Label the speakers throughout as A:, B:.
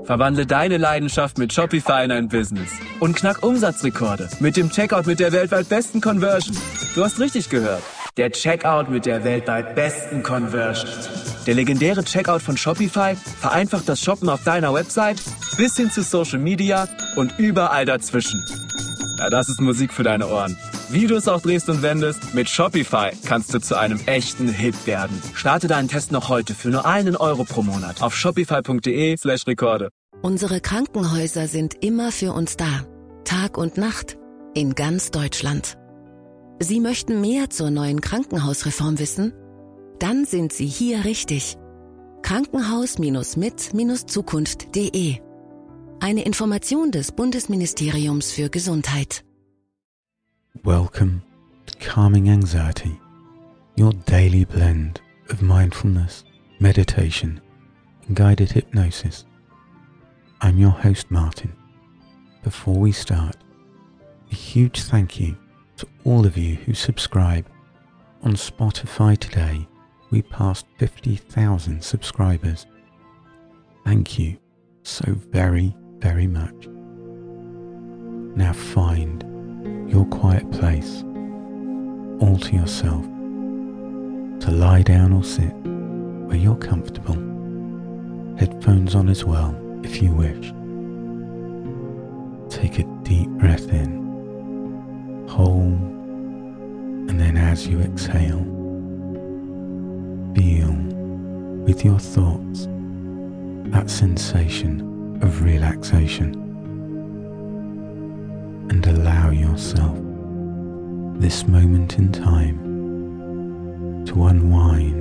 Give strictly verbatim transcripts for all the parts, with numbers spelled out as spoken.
A: Verwandle deine Leidenschaft mit Shopify in ein Business und knack Umsatzrekorde mit dem Checkout mit der weltweit besten Conversion. Du hast richtig gehört. Der Checkout mit der weltweit besten Conversion. Der legendäre Checkout von Shopify vereinfacht das Shoppen auf deiner Website bis hin zu Social Media und überall dazwischen. Ja, das ist Musik für deine Ohren. Wie du es auch drehst und wendest, mit Shopify kannst du zu einem echten Hit werden. Starte deinen Test noch heute für nur einen Euro pro Monat auf shopify.de slash Rekorde.
B: Unsere Krankenhäuser sind immer für uns da. Tag und Nacht. In ganz Deutschland. Sie möchten mehr zur neuen Krankenhausreform wissen? Dann sind Sie hier richtig. Krankenhaus-mit-zukunft punkt de. Eine Information des Bundesministeriums für Gesundheit.
C: Welcome to Calming Anxiety, your daily blend of mindfulness, meditation, and guided hypnosis. I'm your host Martin. Before we start, a huge thank you to all of you who subscribe. On Spotify today, we passed fifty thousand subscribers. Thank you so very, very much. Now find your quiet place, all to yourself, to lie down or sit where you're comfortable. Headphones on as well if you wish. Take a deep breath in, hold, and then as you exhale, feel with your thoughts that sensation of relaxation, and allow yourself this moment in time to unwind,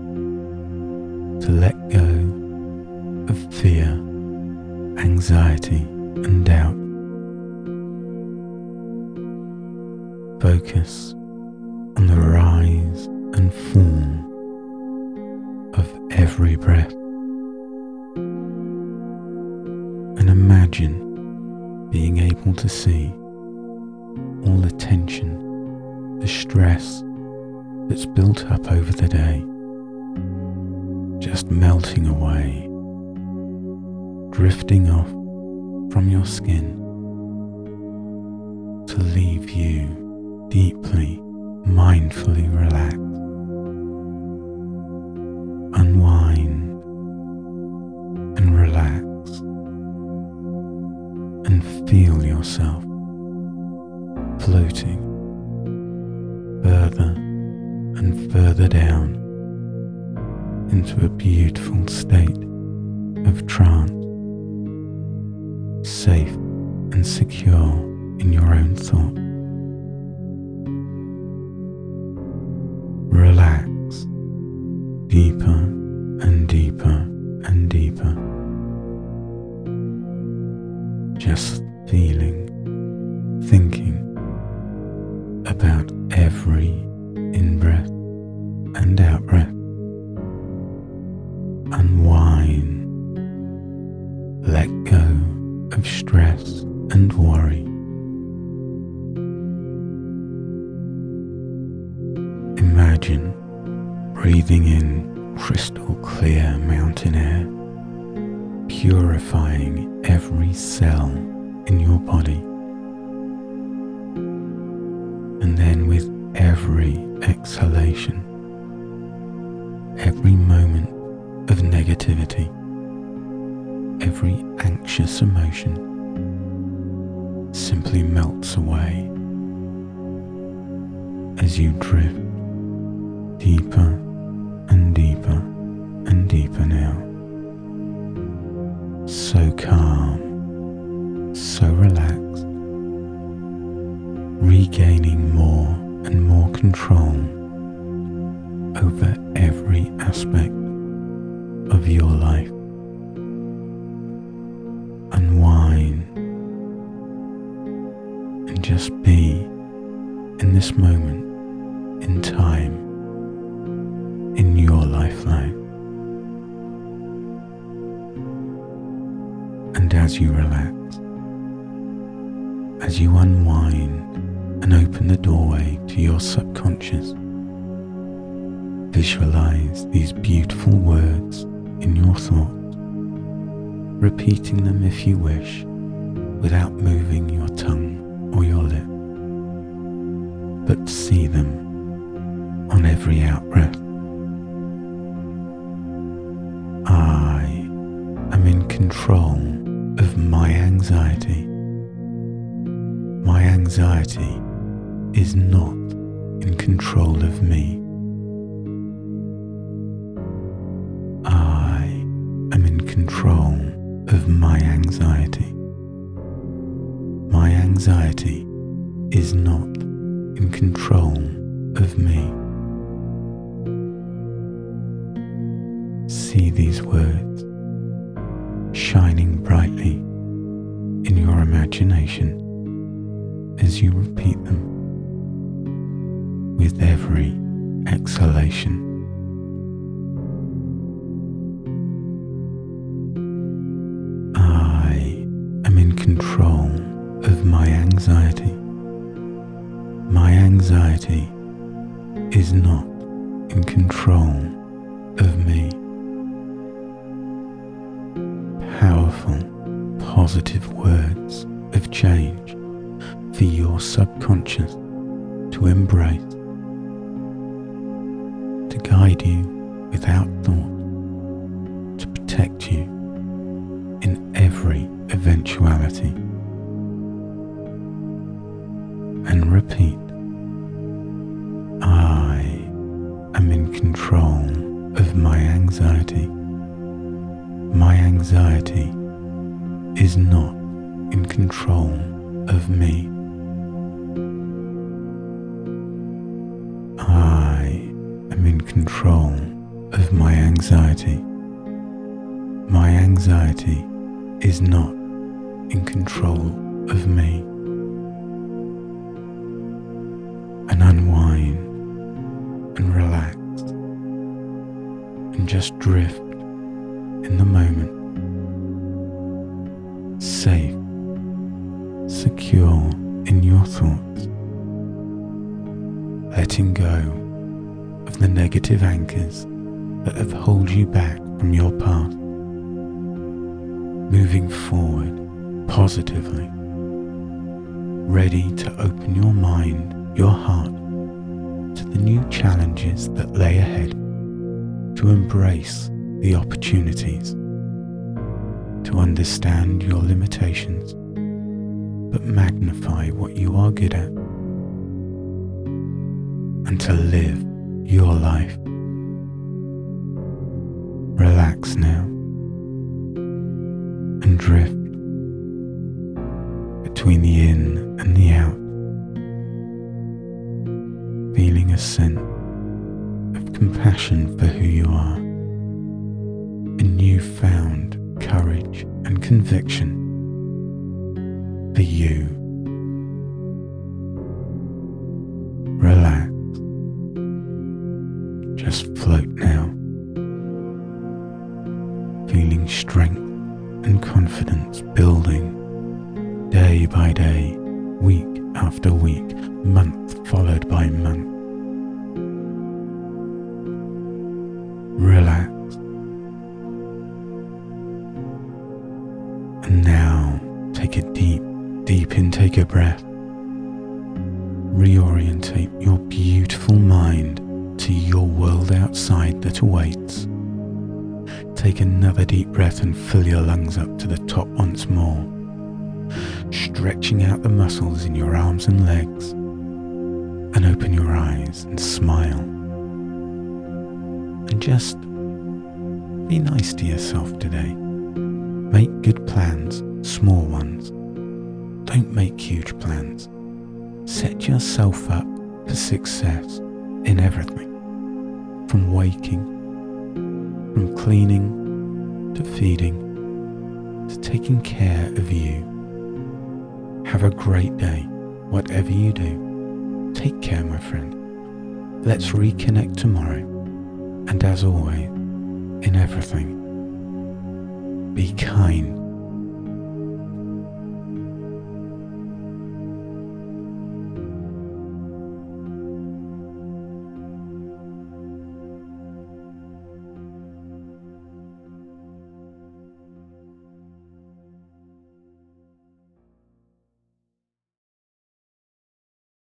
C: to let go of fear, anxiety and doubt. Focus on the rise and fall of every breath, and imagine being able to see all the tension, the stress that's built up over the day, just melting away, drifting off from your skin to leave you deeply, mindfully relaxed. Unwind and relax and feel yourself floating further and further down into a beautiful state of trance, safe and secure in your own thought. Relax deeper and deeper and deeper, just feeling, thinking about every in-breath and out-breath. Unwind, let go of stress and worry. Imagine breathing in crystal clear mountain air, purifying every cell in your body. And then with every exhalation, every moment of negativity, every anxious emotion simply melts away as you drift deeper and deeper and deeper now. So calm, so relaxed, regaining more and more control over every aspect of your life. Unwind and just be in this moment in time in your lifeline. And as you relax, as you unwind and open the doorway to your subconscious, visualize these beautiful words in your thoughts. repeating them if you wish, without moving your tongue or your lip, but see them on every out-breath. I am in control of my anxiety. My anxiety is not in control of me. I am in control of my anxiety. My anxiety is not in control of me. See these words shining brightly in your imagination as you repeat them with every exhalation. I am in control of my anxiety. My anxiety is not in control of me. Powerful, positive words of change for your subconscious to embrace, to guide you without thought, to protect you in every eventuality. And repeat, I am in control of my anxiety. My anxiety is not in control of me. I am in control of my anxiety. My anxiety is not in control of me. And unwind and relax and just drift in the moment, safe, secure in your thoughts, letting go of the negative anchors that have held you back from your path, moving forward positively, ready to open your mind, your heart, to the new challenges that lay ahead, to embrace the opportunities, to understand your limitations, but magnify what you are good at, and to live your life. Relax now and drift between the in and the out, feeling a sense of compassion for who you are, a newfound courage and conviction for you. Relax. Just float now, feeling strength and confidence building day by day, week after week, month followed by month. Relax. And now take a deep, deep intake of breath. Reorientate your beautiful mind to your world outside that awaits. Take another deep breath and fill your lungs up to the top once more, stretching out the muscles in your arms and legs, and open your eyes and smile. And just be nice to yourself today. Make good plans, small ones. Don't make huge plans. Set yourself up for success in everything, from waking, from cleaning, to feeding, to taking care of you. Have a great day, whatever you do. Take care, my friend. Let's reconnect tomorrow. And as always, in everything, be kind.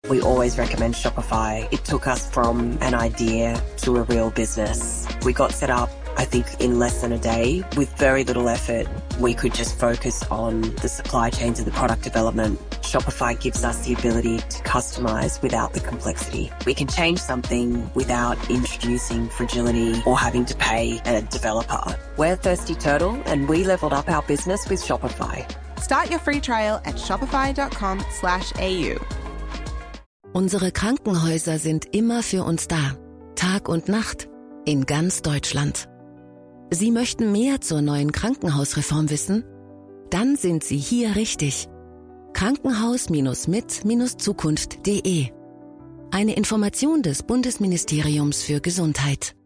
D: We always recommend Shopify. It took us from an idea to a real business. We got set up, I think, in less than a day. With very little effort, we could just focus on the supply chains and the product development. Shopify gives us the ability to customize without the complexity. We can change something without introducing fragility or having to pay a developer. We're Thirsty Turtle, and we leveled up our business with Shopify.
E: Start your free trial at shopify.com slash AU.
B: Unsere Krankenhäuser sind immer für uns da, Tag und Nacht, in ganz Deutschland. Sie möchten mehr zur neuen Krankenhausreform wissen? Dann sind Sie hier richtig. Krankenhaus-mit-zukunft punkt de. Eine Information des Bundesministeriums für Gesundheit.